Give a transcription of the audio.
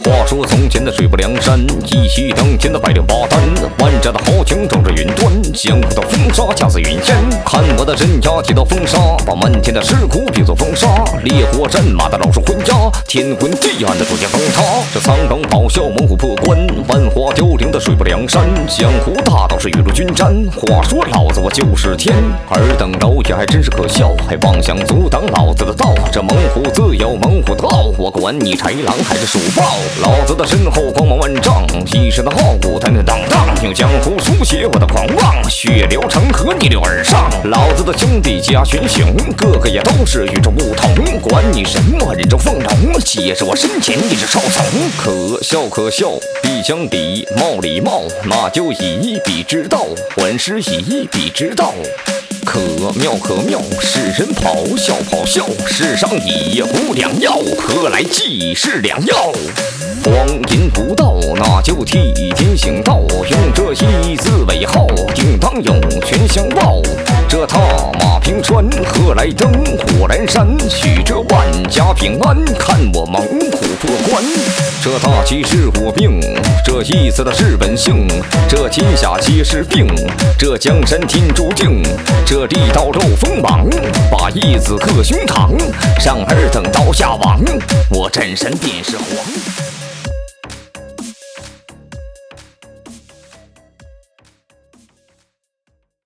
话说从前的水泊梁山，义气当前的百灵八单，万丈的豪情壮着云端，江湖的风沙架似云烟。看我的镇压铁道风沙，把漫天的尸骨比作风沙。烈火战马的老树昏鸦，天昏地暗的逐渐崩塌。这苍狼咆哮，猛虎破关，万花凋零的水泊梁山，江湖大道是雨露均沾。话说老子我就是天，尔等蝼蚁还真是可笑，还妄想阻挡老子的道。这猛虎自有猛虎的道，我管你豺狼还是鼠豹。老子的身后光芒万丈，一身的傲骨坦坦荡荡，用江湖书写我的狂妄，血流成河逆流而上。老子的兄弟家群雄，个个也都是与众不同，管你什么人中凤龙，皆是我身前一只臭虫。可笑可笑，必相比，冒礼貌，那就以彼之道，还施以彼之道。可妙可妙，世人咆哮咆哮，世上已无良药，何来济世良药？荒淫不道，那就替天行道，用这一字为号，定当有权相报。这踏马平川，何来灯火阑珊？许这万家平安，看我猛虎破关。这大气是我命，这意思的是本性，这天下皆是病，这江山天注定，这地道肉锋芒，把义字刻胸膛，让尔等刀下亡，我战神便是皇。